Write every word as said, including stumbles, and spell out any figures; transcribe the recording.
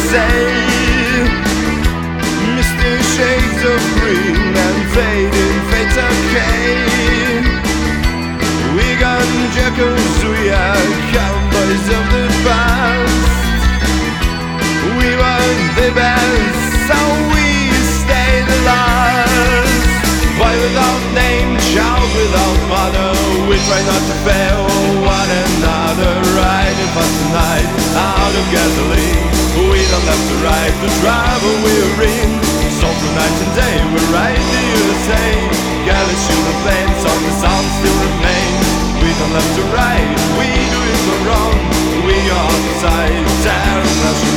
say. Misty shades of green and fading fates okay. We got jackals, we are cowboys of the past. We were the best, so we stayed the last. Boy without name, child without mother, we try not to fail one another. Riding fast tonight, out of gasoline, we don't have to ride the driver we're in. So through night and day, we ride the U S A. Careless human flames on the sound still remains. We don't have to ride, we do it so wrong. We are outside, tearing us